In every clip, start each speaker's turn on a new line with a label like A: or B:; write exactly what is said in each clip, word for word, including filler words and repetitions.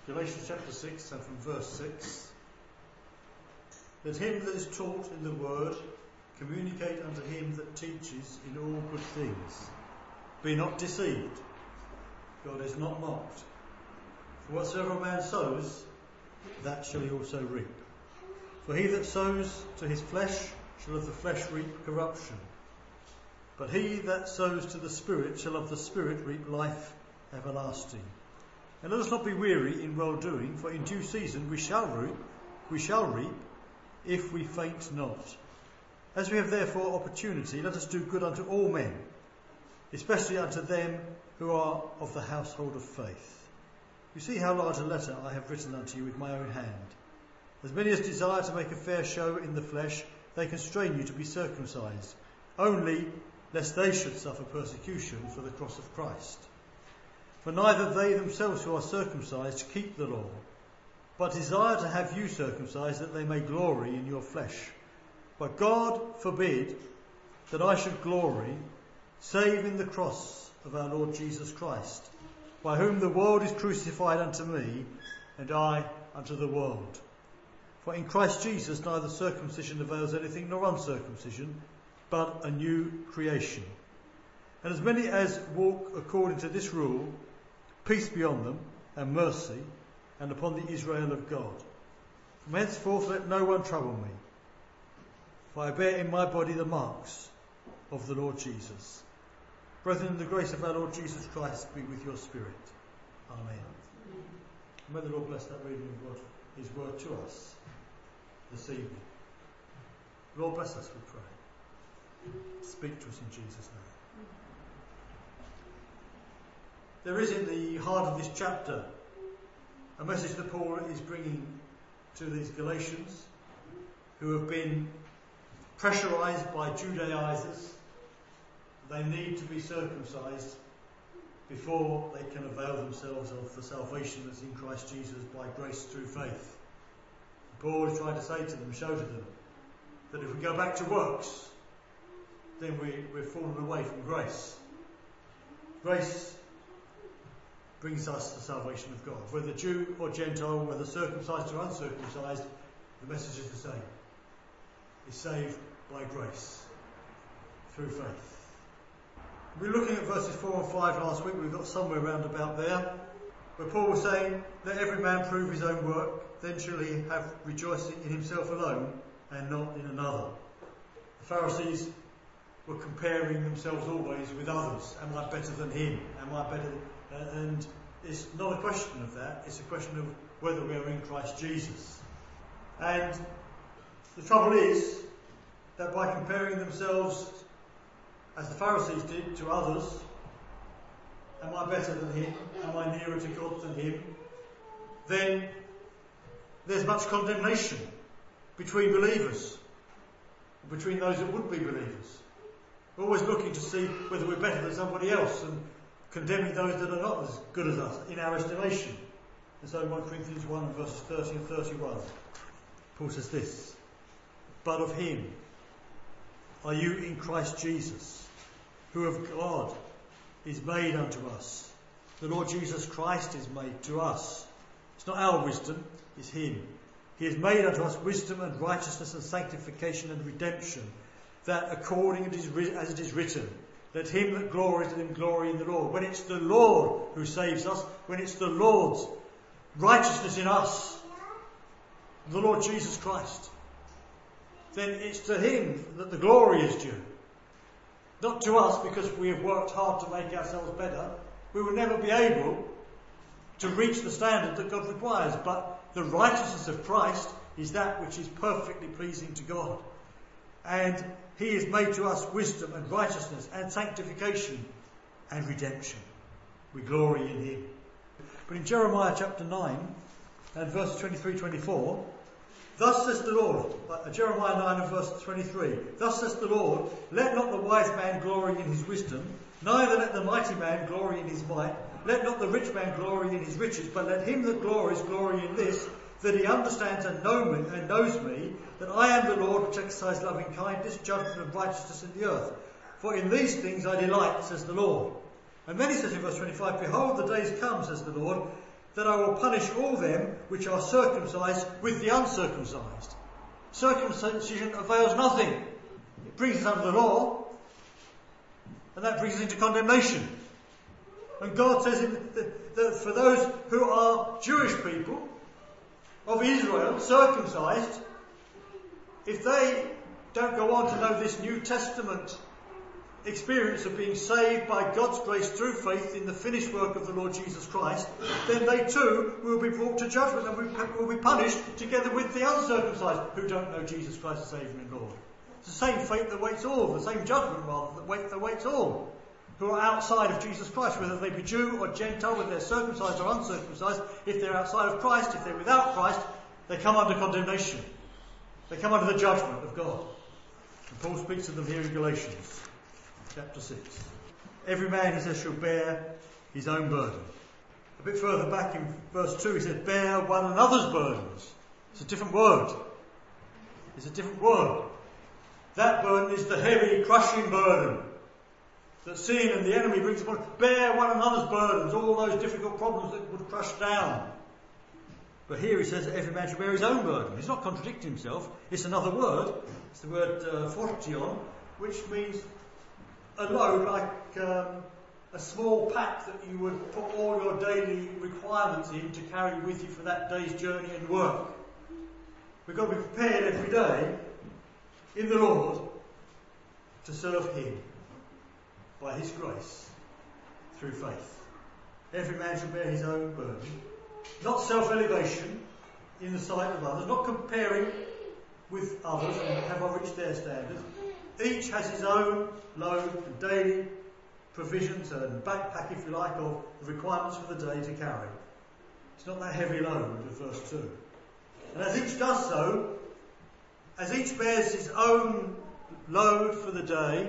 A: Galatians chapter six and from verse six. Let him that is taught in the word communicate unto him that teaches in all good things. Be not deceived, God is not mocked. For whatsoever a man sows, that shall he also reap. For he that sows to his flesh shall of the flesh reap corruption. But he that sows to the Spirit shall of the Spirit reap life everlasting. And let us not be weary in well-doing, for in due season we shall reap, we shall reap, if we faint not. As we have therefore opportunity, let us do good unto all men, especially unto them who are of the household of faith. You see how large a letter I have written unto you with my own hand. As many as desire to make a fair show in the flesh, they constrain you to be circumcised, only lest they should suffer persecution for the cross of Christ. For neither they themselves who are circumcised keep the law, but desire to have you circumcised, that they may glory in your flesh. But God forbid that I should glory, save in the cross of our Lord Jesus Christ, by whom the world is crucified unto me, and I unto the world. For in Christ Jesus neither circumcision avails anything nor uncircumcision, but a new creation. And as many as walk according to this rule, peace be on them, and mercy, and upon the Israel of God. From henceforth let no one trouble me, for I bear in my body the marks of the Lord Jesus. Brethren, the grace of our Lord Jesus Christ be with your spirit. Amen. May the Lord bless that reading of God, his word to us this evening. Lord, bless us, we pray. Speak to us in Jesus' name. There is in the heart of this chapter a message that Paul is bringing to these Galatians who have been pressurized by Judaizers. They need to be circumcised before they can avail themselves of the salvation that's in Christ Jesus by grace through faith. Paul is trying to say to them, show to them, that if we go back to works, then we, we're fallen away from grace. Grace brings us the salvation of God. Whether Jew or Gentile, whether circumcised or uncircumcised, the message is the same. Is saved by grace through faith. We were looking at verses four and five last week. We've got somewhere round about there, where Paul was saying, let every man prove his own work, then shall he have rejoicing in himself alone and not in another. The Pharisees were comparing themselves always with others. Am I better than him? Am I better? Uh, and it's not a question of that. It's a question of whether we are in Christ Jesus. And the trouble is that by comparing themselves, as the Pharisees did, to others, am I better than him? Am I nearer to God than him? Then there's much condemnation between believers, between those that would be believers. We're always looking to see whether we're better than somebody else and condemning those that are not as good as us in our estimation. And so First Corinthians one verses thirty and thirty-one, Paul says this, but of him are you in Christ Jesus, who of God is made unto us. The Lord Jesus Christ is made to us. It's not our wisdom, it's him. He has made unto us wisdom and righteousness and sanctification and redemption, that according as it is written, let him that glories, let him glory in the Lord. When it's the Lord who saves us, when it's the Lord's righteousness in us, the Lord Jesus Christ, then it's to him that the glory is due. Not to us, because we have worked hard to make ourselves better. We will never be able to reach the standard that God requires, but the righteousness of Christ is that which is perfectly pleasing to God. And he has made to us wisdom and righteousness and sanctification and redemption. We glory in him. But in Jeremiah chapter nine and verses twenty-three to twenty-four, thus says the Lord, uh, Jeremiah nine and verse twenty-three, thus says the Lord, let not the wise man glory in his wisdom, neither let the mighty man glory in his might, let not the rich man glory in his riches, but let him that glories glory in this, that he understands and, know me, and knows me, that I am the Lord which exercise loving kindness, judgment and righteousness in the earth. For in these things I delight, says the Lord. And then he says in verse twenty-five, behold, the days come, says the Lord, that I will punish all them which are circumcised with the uncircumcised. Circumcision avails nothing. It brings us under the law, and that brings us into condemnation. And God says in that, that for those who are Jewish people of Israel, circumcised, if they don't go on to know this New Testament experience of being saved by God's grace through faith in the finished work of the Lord Jesus Christ, then they too will be brought to judgment and will be punished together with the uncircumcised who don't know Jesus Christ as Saviour and Lord. It's the same fate that waits all, the same judgment rather that, wait, that waits all who are outside of Jesus Christ, whether they be Jew or Gentile, whether they're circumcised or uncircumcised. If they're outside of Christ, if they're without Christ, they come under condemnation. They come under the judgment of God. And Paul speaks to them here in Galatians chapter six. Every man, he says, shall bear his own burden. A bit further back in verse two, he says, bear one another's burdens. It's a different word. It's a different word. That burden is the heavy, crushing burden that sin and the enemy brings upon. Bear one another's burdens, all those difficult problems that would crush down. But here he says that every man should bear his own burden. He's not contradicting himself. It's another word. It's the word uh, fortion, which means a load, like um, a small pack that you would put all your daily requirements in to carry with you for that day's journey and work. We've got to be prepared every day in the Lord to serve Him by His grace through faith. Every man should bear his own burden. Not self-elevation in the sight of others, not comparing with others and have I reached their standards. Each has his own load and daily provisions and backpack, if you like, of the requirements for the day to carry. It's not that heavy load of verse two. And as each does so, as each bears his own load for the day,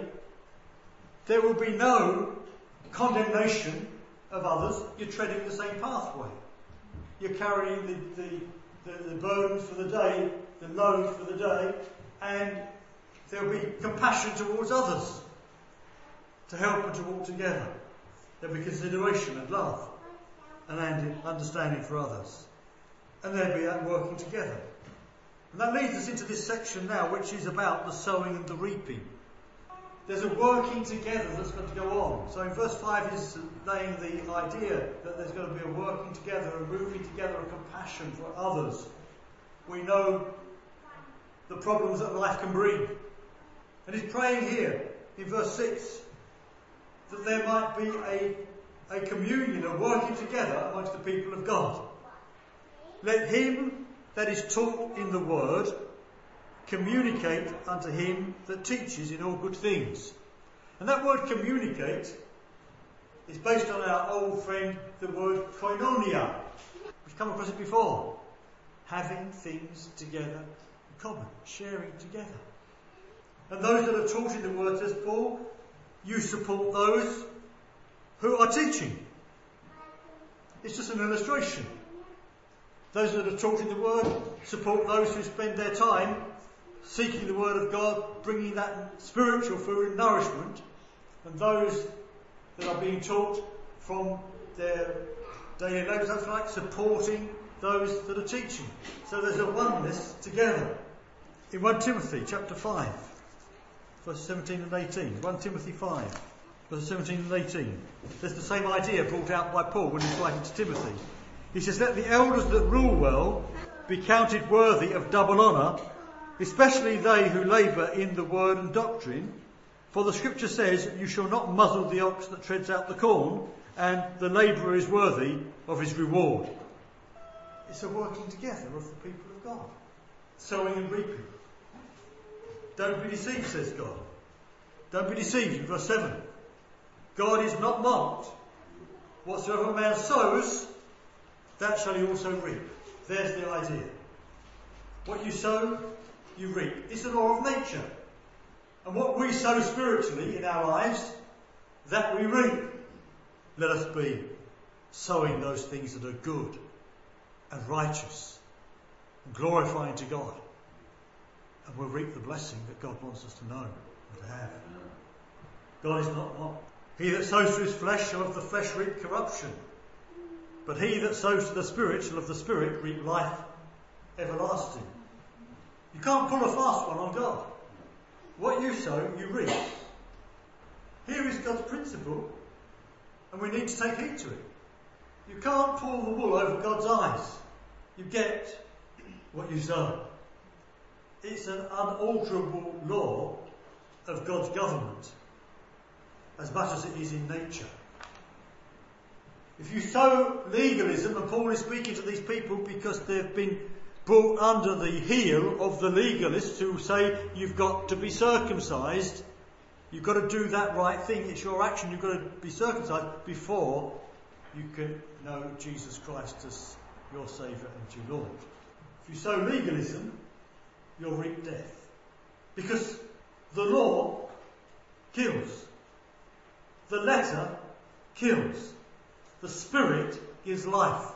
A: there will be no condemnation of others. You're treading the same pathway. You're carrying the, the, the, the burdens for the day, the load for the day, and there will be compassion towards others to help and to walk together. There will be consideration and love and understanding for others. And there will be that working together. And that leads us into this section now, which is about the sowing and the reaping. There's a working together that's got to go on. So in verse five is laying the idea that there's going to be a working together, a moving together, a compassion for others. We know the problems that life can bring. And he's praying here in verse six that there might be a, a communion, a working together amongst the people of God. Let him that is taught in the word communicate unto him that teaches in all good things. And that word communicate is based on our old friend, the word koinonia. We've come across it before. Having things together in common, sharing together. And those that are taught in the word, says Paul, you support those who are teaching. It's just an illustration. Those that are taught in the word support those who spend their time seeking the word of God, bringing that spiritual food and nourishment, and those that are being taught from their daily lives, that's like supporting those that are teaching. So there's a oneness together. In First Timothy chapter five, verse seventeen and eighteen. First Timothy five, verse seventeen and eighteen. There's the same idea brought out by Paul when he's writing to Timothy. He says, let the elders that rule well be counted worthy of double honour, especially they who labour in the word and doctrine. For the scripture says, you shall not muzzle the ox that treads out the corn, and the labourer is worthy of his reward. It's a working together of the people of God. Sowing and reaping. Don't be deceived, says God. Don't be deceived, in verse seven. God is not mocked. Whatsoever a man sows, that shall he also reap. There's the idea. What you sow, you reap. It's the law of nature. And what we sow spiritually in our lives, that we reap. Let us be sowing those things that are good and righteous and glorifying to God. And we'll reap the blessing that God wants us to know and to have. God is not mocked. He that sows to his flesh shall of the flesh reap corruption. But he that sows to the Spirit shall of the Spirit reap life everlasting. You can't pull a fast one on God. What you sow, you reap. Here is God's principle, and we need to take heed to it. You can't pull the wool over God's eyes. You get what you sow. It's an unalterable law of God's government, as much as it is in nature. If you sow legalism, and Paul is speaking to these people because they've been brought under the heel of the legalists who say you've got to be circumcised, you've got to do that right thing, it's your action, you've got to be circumcised before you can know Jesus Christ as your Saviour and your Lord. If you sow legalism, you'll reap death. Because the law kills. The letter kills. The Spirit gives life.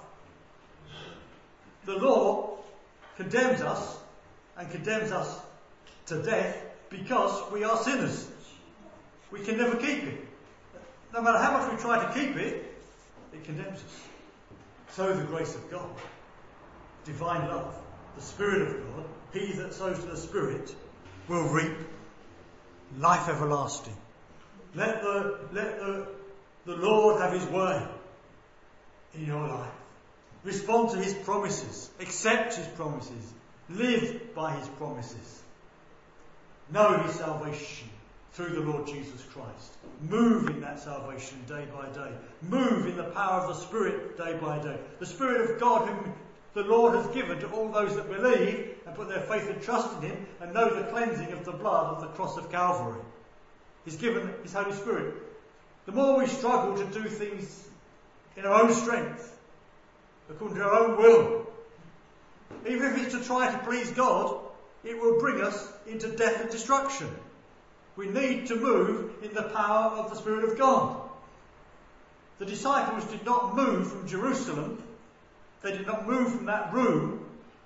A: The law condemns us and condemns us to death because we are sinners. We can never keep it. No matter how much we try to keep it, it condemns us. So the grace of God, divine love, the Spirit of God, he that sows to the Spirit will reap life everlasting. Let the, let the, the Lord have his way in your life. Respond to his promises. Accept his promises. Live by his promises. Know his salvation through the Lord Jesus Christ. Move in that salvation day by day. Move in the power of the Spirit day by day. The Spirit of God whom the Lord has given to all those that believe and put their faith and trust in him and know the cleansing of the blood of the cross of Calvary. He's given his Holy Spirit. The more we struggle to do things in our own strength, according to our own will, even if it's to try to please God, it will bring us into death and destruction. We need to move in the power of the Spirit of God. The disciples did not move from Jerusalem. They did not move from that room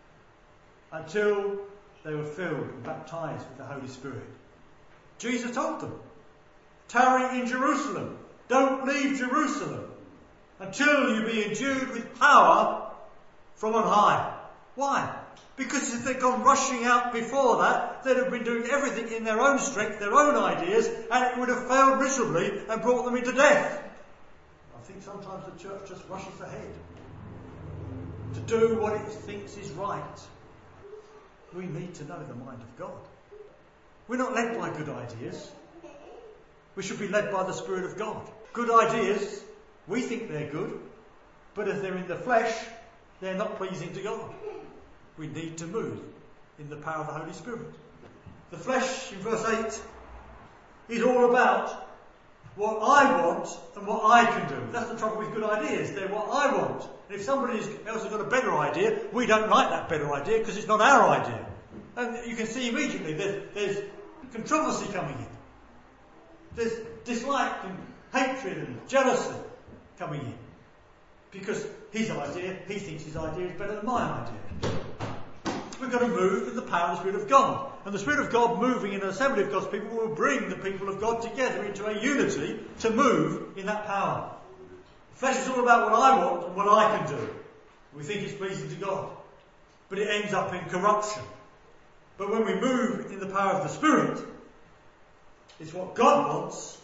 A: until they were filled and baptized with the Holy Spirit. Jesus told them, tarry in Jerusalem. Don't leave Jerusalem until you be endued with power from on high. Why? Because if they'd gone rushing out before that, they'd have been doing everything in their own strength, their own ideas, and it would have failed miserably and brought them into death. I think sometimes the church just rushes ahead to do what it thinks is right. We need to know the mind of God. We're not led by good ideas. We should be led by the Spirit of God. Good ideas, we think they're good, but if they're in the flesh, they're not pleasing to God. We need to move in the power of the Holy Spirit. The flesh, in verse eight, is all about what I want and what I can do. That's the trouble with good ideas. They're what I want. And if somebody else has got a better idea, we don't like that better idea because it's not our idea. And you can see immediately there's, there's controversy coming in. There's dislike and hatred and jealousy coming in. Because his idea, he thinks his idea is better than my idea. We've got to move in the power of the Spirit of God. And the Spirit of God moving in an assembly of God's people will bring the people of God together into a unity to move in that power. The flesh is all about what I want and what I can do. We think it's pleasing to God. But it ends up in corruption. But when we move in the power of the Spirit, it's what God wants.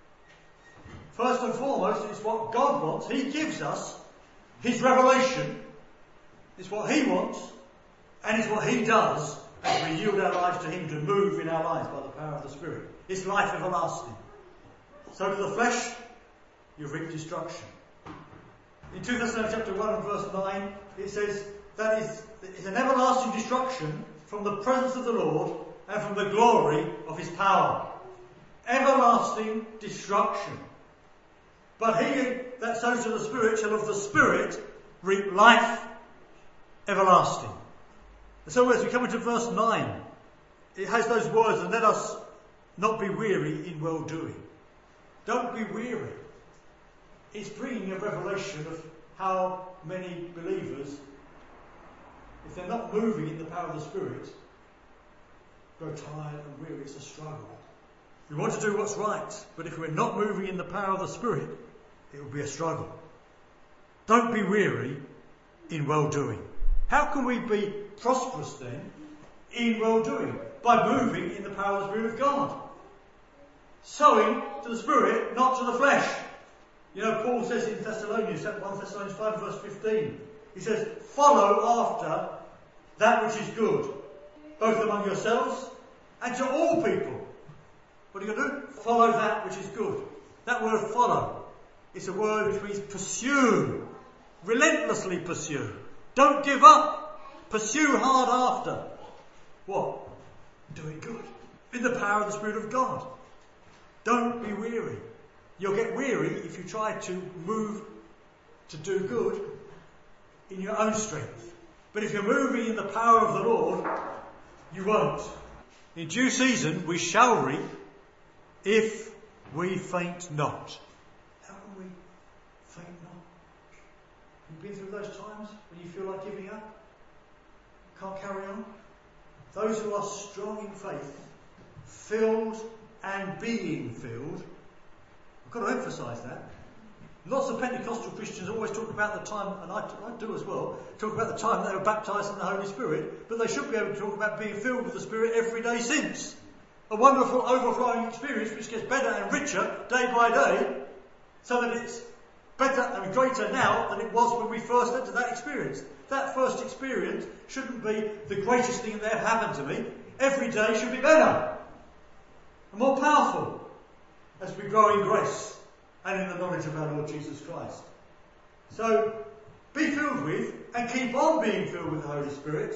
A: First and foremost, it's what God wants. He gives us his revelation. It's what he wants. And it's what he does as we yield our lives to him to move in our lives by the power of the Spirit. It's life everlasting. So to the flesh, you reap destruction. In Second Thessalonians chapter one and verse nine, it says that is it's an everlasting destruction from the presence of the Lord and from the glory of his power. Everlasting destruction. But he that sows to the Spirit shall of the Spirit reap life everlasting. So as we come into verse nine, it has those words, and let us not be weary in well-doing. Don't be weary. It's bringing a revelation of how many believers, if they're not moving in the power of the Spirit, grow tired and weary. It's a struggle. We want to do what's right, but if we're not moving in the power of the Spirit, it will be a struggle. Don't be weary in well-doing. How can we be prosperous then in well-doing? By moving in the power of the Spirit of God. Sowing to the Spirit, not to the flesh. You know, Paul says in Thessalonians, First Thessalonians five verse fifteen, he says, follow after that which is good, both among yourselves and to all people. What are you going to do? Follow that which is good. That word follow, it's a word which means pursue. Relentlessly pursue. Don't give up. Pursue hard after. What? Doing good. In the power of the Spirit of God. Don't be weary. You'll get weary if you try to move to do good in your own strength. But if you're moving in the power of the Lord, you won't. In due season we shall reap if we faint not. How can we faint not? You've been through those times when you feel like giving up? Can't carry on? Those who are strong in faith, filled and being filled, I've got to emphasise that. Lots of Pentecostal Christians always talk about the time, and I, I do as well, talk about the time they were baptised in the Holy Spirit, but they should be able to talk about being filled with the Spirit every day since. A wonderful overflowing experience which gets better and richer day by day, so that it's better and greater now than it was when we first entered that experience. That first experience shouldn't be the greatest thing that ever happened to me. Every day should be better and more powerful as we grow in grace and in the knowledge of our Lord Jesus Christ. So, be filled with and keep on being filled with the Holy Spirit,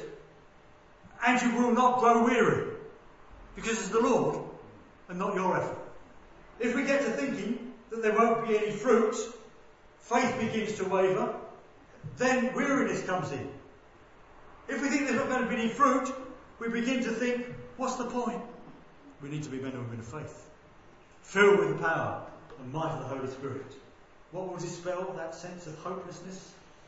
A: and you will not grow weary, because it's the Lord and not your effort. If we get to thinking that there won't be any fruit, faith begins to waver, then weariness comes in. If we think there's not going to be any fruit, we begin to think, what's the point? We need to be men and women of faith, filled with the power and might of the Holy Spirit. What will dispel that sense of hopelessness?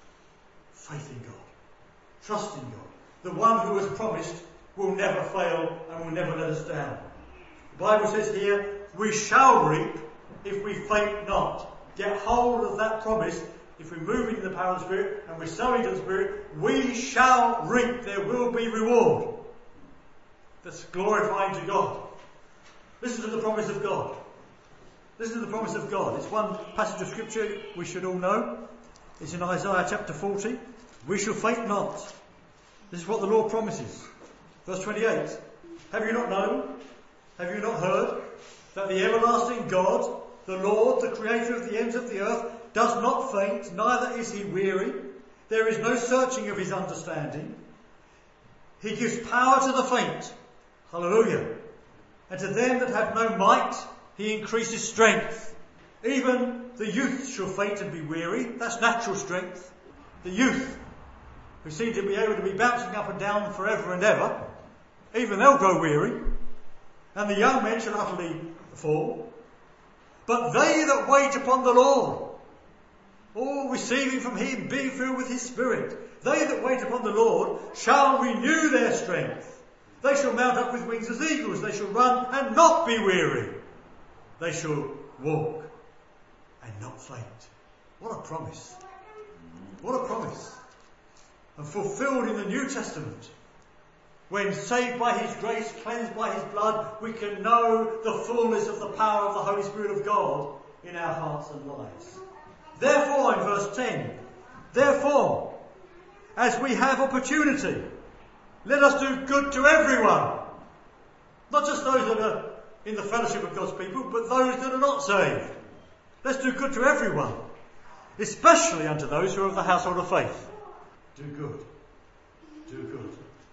A: Faith in God. Trust in God. The one who has promised will never fail and will never let us down. The Bible says here, we shall reap if we faint not. Get hold of that promise. If we move into the power of the Spirit and we're sowing to the Spirit, we shall reap. There will be reward. That's glorifying to God. Listen to the promise of God. Listen to the promise of God. It's one passage of Scripture we should all know. It's in Isaiah chapter forty. We shall faint not. This is what the Lord promises. Verse twenty-eight. Have you not known? Have you not heard that the everlasting God, the Lord, the creator of the ends of the earth, does not faint, neither is he weary. There is no searching of his understanding. He gives power to the faint. Hallelujah. And to them that have no might, he increases strength. Even the youth shall faint and be weary. That's natural strength. The youth, who seem to be able to be bouncing up and down forever and ever, even they'll grow weary. And the young men shall utterly fall. But they that wait upon the Lord, all receiving from him, being filled with his Spirit, they that wait upon the Lord shall renew their strength. They shall mount up with wings as eagles. They shall run and not be weary. They shall walk and not faint. What a promise. What a promise. And fulfilled in the New Testament. When saved by his grace, cleansed by his blood, we can know the fullness of the power of the Holy Spirit of God in our hearts and lives. Therefore, in verse ten, therefore, as we have opportunity, let us do good to everyone. Not just those that are in the fellowship of God's people, but those that are not saved. Let's do good to everyone, especially unto those who are of the household of faith. Do good. Do good.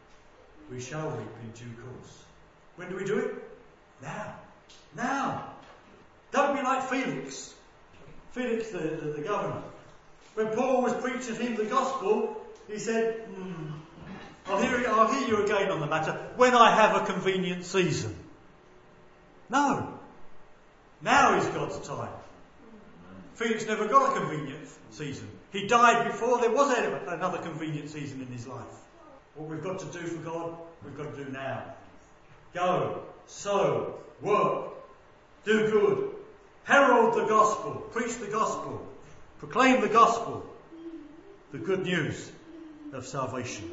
A: We shall reap in due course. When do we do it? Now. Now. Don't be like Felix. Felix, the, the, the governor. When Paul was preaching him the gospel, he said, hmm, I'll hear, I'll hear you again on the matter when I have a convenient season. No. Now is God's time. Felix never got a convenient season. He died before there was another convenient season in his life. What we've got to do for God, we've got to do now. Go, sow, work, do good, herald the gospel, preach the gospel, proclaim the gospel, the good news of salvation.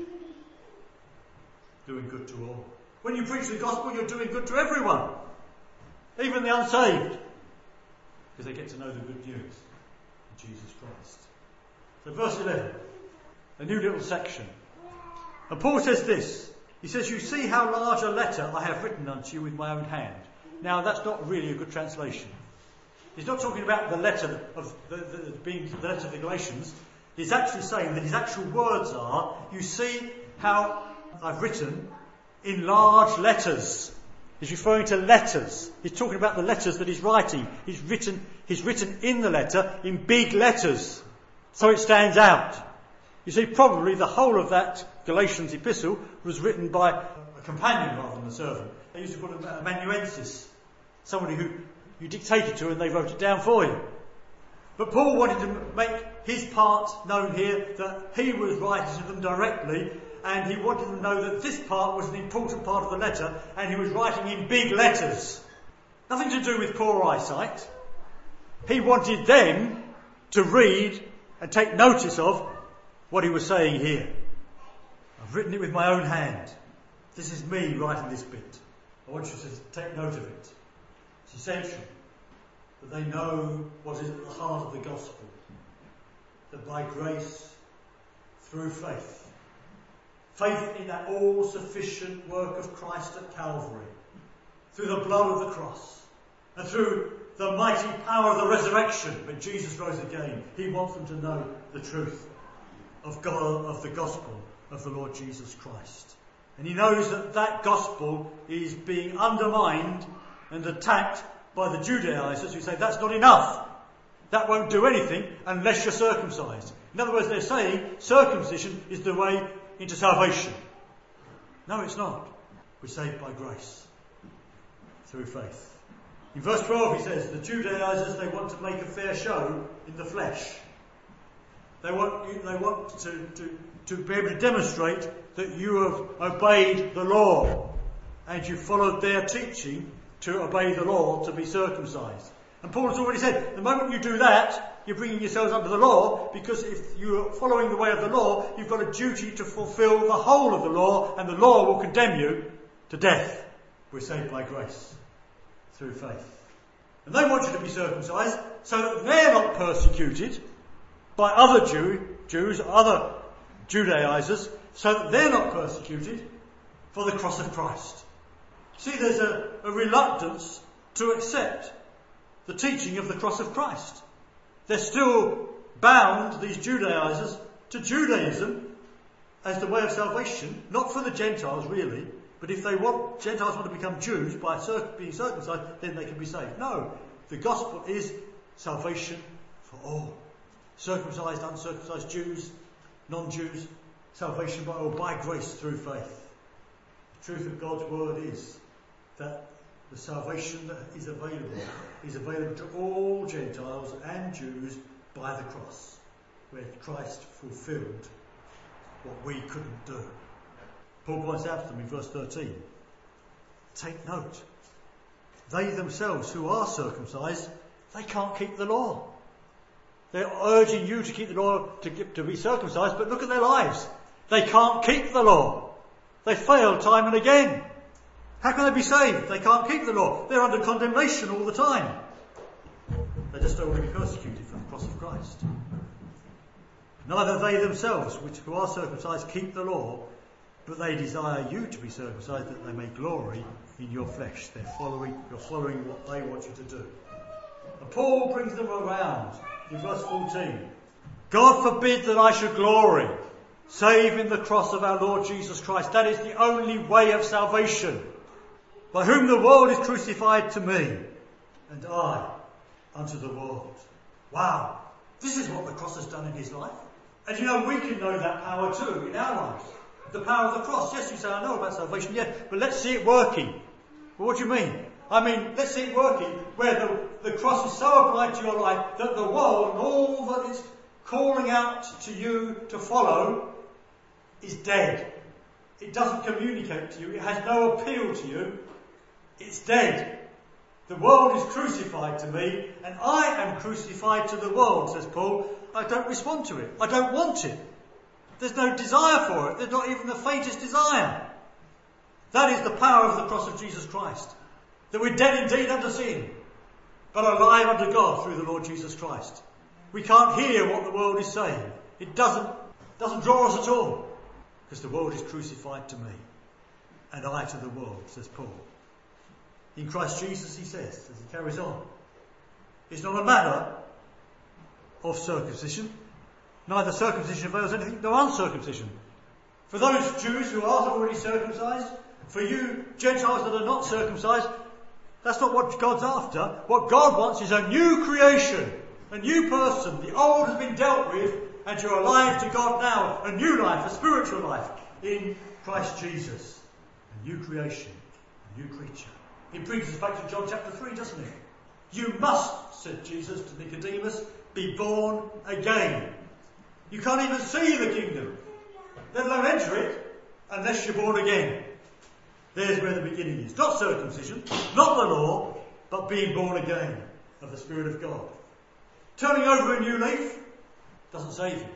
A: Doing good to all. When you preach the gospel, you're doing good to everyone, even the unsaved, because they get to know the good news of Jesus Christ. So verse eleven, a new little section. And Paul says this. He says, you see how large a letter I have written unto you with my own hand. Now that's not really a good translation. He's not talking about the letter of the, the, being the letter of the Galatians. He's actually saying that his actual words are, you see how I've written in large letters. He's referring to letters. He's talking about the letters that he's writing. He's written, he's written in the letter in big letters, so it stands out. You see, probably the whole of that Galatians epistle was written by a companion rather than a servant. They used to call him a amanuensis, somebody who you dictated to and they wrote it down for you. But Paul wanted to make his part known here, that he was writing to them directly, and he wanted them to know that this part was an important part of the letter, and he was writing in big letters. Nothing to do with poor eyesight. He wanted them to read and take notice of what he was saying here. I've written it with my own hand. This is me writing this bit. I want you to take note of it. It's essential that they know what is at the heart of the gospel. That by grace, through faith, faith in that all-sufficient work of Christ at Calvary, through the blood of the cross, and through the mighty power of the resurrection, when Jesus rose again, he wants them to know the truth of God, of the gospel of the Lord Jesus Christ. And he knows that that gospel is being undermined and attacked by the Judaizers who say that's not enough. That won't do anything unless you're circumcised. In other words, they're saying circumcision is the way into salvation. No, it's not. We're saved by grace through faith. In verse twelve he says, the Judaizers, they want to make a fair show in the flesh. They want, they want to, to, to be able to demonstrate that you have obeyed the law and you followed their teaching to obey the law, to be circumcised. And Paul has already said, the moment you do that, you're bringing yourselves under the law, because if you're following the way of the law, you've got a duty to fulfill the whole of the law, and the law will condemn you to death. We're saved by grace through faith. And they want you to be circumcised so that they're not persecuted by other Jew, Jews, other Judaizers, so that they're not persecuted for the cross of Christ. See, there's a, a reluctance to accept the teaching of the cross of Christ. They're still bound, these Judaizers, to Judaism as the way of salvation, not for the Gentiles really, but if they want, Gentiles want to become Jews by being circumcised, then they can be saved. No, the gospel is salvation for all. Circumcised, uncircumcised, Jews, non-Jews, salvation by all, by grace through faith. The truth of God's word is that the salvation that is available is available to all Gentiles and Jews by the cross, where Christ fulfilled what we couldn't do. Paul points out to them in verse thirteen, take note, they themselves who are circumcised, they can't keep the law. They're urging you to keep the law, to, to be circumcised, but look at their lives. They can't keep the law. They fail time and again. How can they be saved? They can't keep the law. They're under condemnation all the time. They just don't want to be persecuted for the cross of Christ. Neither they themselves, which who are circumcised, keep the law, but they desire you to be circumcised that they may glory in your flesh. They're following, you're following what they want you to do. And Paul brings them around in verse fourteen. God forbid that I should glory, save in the cross of our Lord Jesus Christ. That is the only way of salvation. By whom the world is crucified to me, and I unto the world. Wow. This is what the cross has done in his life. And you know, we can know that power too in our lives. The power of the cross. Yes, you say, I know about salvation, yeah, but let's see it working. Well, what do you mean? I mean, let's see it working where the, the cross is so applied to your life that the world and all that it's calling out to you to follow is dead. It doesn't communicate to you. It has no appeal to you. It's dead. The world is crucified to me, and I am crucified to the world, says Paul. I don't respond to it. I don't want it. There's no desire for it. There's not even the faintest desire. That is the power of the cross of Jesus Christ. That we're dead indeed unto sin, but alive unto God through the Lord Jesus Christ. We can't hear what the world is saying. It doesn't, doesn't draw us at all. Because the world is crucified to me, and I to the world, says Paul. In Christ Jesus, he says, as he carries on, it's not a matter of circumcision. Neither circumcision avails anything nor uncircumcision. For those Jews who are already circumcised, for you Gentiles that are not circumcised, that's not what God's after. What God wants is a new creation, a new person. The old has been dealt with, and you're alive to God now. A new life, a spiritual life in Christ Jesus. A new creation, a new creature. It brings us back to John chapter three, doesn't it? You must, said Jesus to Nicodemus, be born again. You can't even see the kingdom, let alone enter it, unless you're born again. There's where the beginning is. Not circumcision, not the law, but being born again of the Spirit of God. Turning over a new leaf doesn't save you.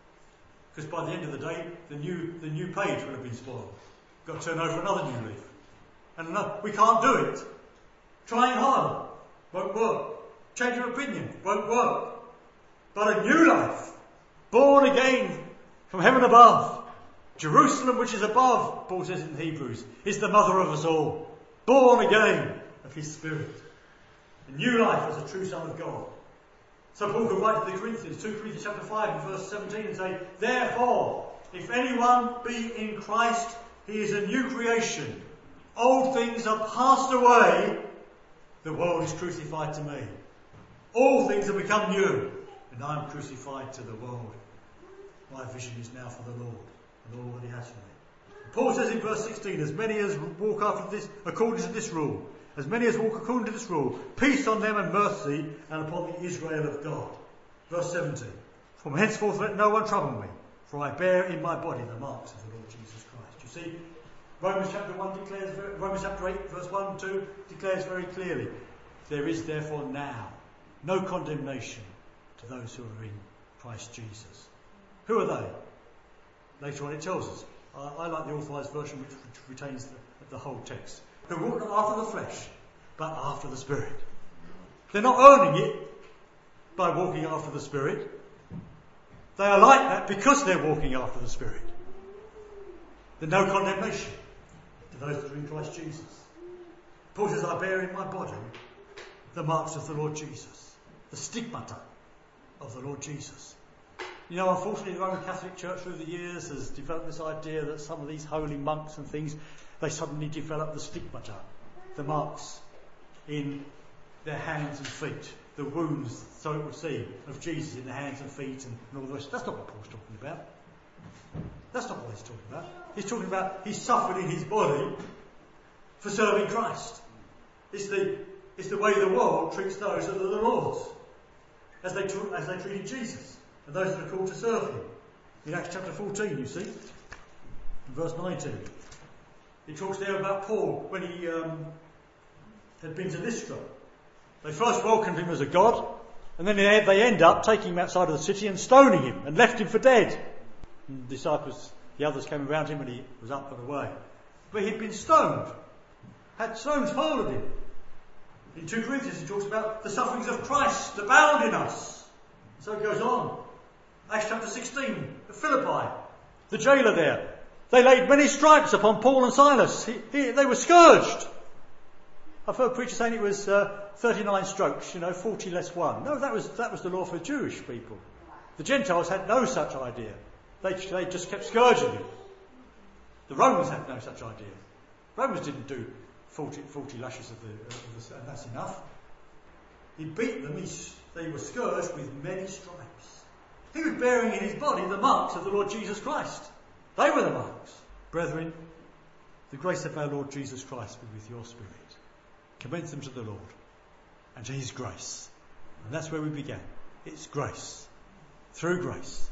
A: Because by the end of the day, the new, the new page will have been spoiled. You've got to turn over another new leaf. And another, we can't do it. Trying harder won't work. Change of opinion won't work. But a new life, born again from heaven above, Jerusalem which is above, Paul says in Hebrews, is the mother of us all. Born again of his Spirit. A new life as a true Son of God. So Paul could write to the Corinthians, two Corinthians chapter five and verse seventeen, and say, therefore, if anyone be in Christ, he is a new creation. Old things are passed away. The world is crucified to me. All things have become new, and I am crucified to the world. My vision is now for the Lord, and all that he has for me. Paul says in verse sixteen, as many as walk after this, according to this rule, as many as walk according to this rule, peace on them and mercy, and upon the Israel of God. Verse seventeen, from henceforth let no one trouble me, for I bear in my body the marks of the Lord Jesus Christ. You see, Romans chapter one declares, Romans chapter eight, verse one and two declares very clearly, there is therefore now no condemnation to those who are in Christ Jesus. Who are they? Later on it tells us. I, I like the authorised version which, which retains the, the whole text. Who walk not after the flesh, but after the Spirit. They're not earning it by walking after the Spirit. They are like that because they're walking after the Spirit. There's no condemnation to those that are in Christ Jesus. Paul says, I bear in my body the marks of the Lord Jesus, the stigmata of the Lord Jesus. You know, unfortunately, the Roman Catholic Church through the years has developed this idea that some of these holy monks and things, they suddenly develop the stigmata, the marks in their hands and feet, the wounds, so it would seem, of Jesus in the hands and feet and, and all the rest. That's not what Paul's talking about. That's not what he's talking about. He's talking about he suffered in his body for serving Christ. It's the, it's the way the world treats those that are the Lord's, as they, as they treated Jesus, and those that are called to serve him. In Acts chapter fourteen, you see, in verse nineteen, he talks there about Paul when he um, had been to Lystra. They first welcomed him as a god, and then they, they end up taking him outside of the city and stoning him, and left him for dead. And the disciples, the others came around him and he was up and away. But he'd been stoned, had stones hurled at him. In two Corinthians he talks about the sufferings of Christ abound in us. So it goes on. Acts chapter sixteen, at Philippi, the jailer there, they laid many stripes upon Paul and Silas. He, he, they were scourged. I've heard preachers saying it was uh, thirty-nine strokes, you know, forty less one. No, that was that was the law for Jewish people. The Gentiles had no such idea. They, they just kept scourging him. The Romans had no such idea. Romans didn't do forty, forty lashes of the, of the, and that's enough. He beat them. He, they were scourged with many stripes. He was bearing in his body the marks of the Lord Jesus Christ. They were the marks. Brethren, the grace of our Lord Jesus Christ be with your spirit. Commend them to the Lord and to his grace. And that's where we began. It's grace. Through grace.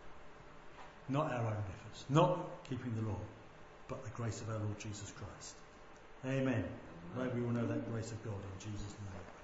A: Not our own efforts. Not keeping the law. But the grace of our Lord Jesus Christ. Amen. May we all know that grace of God in Jesus' name.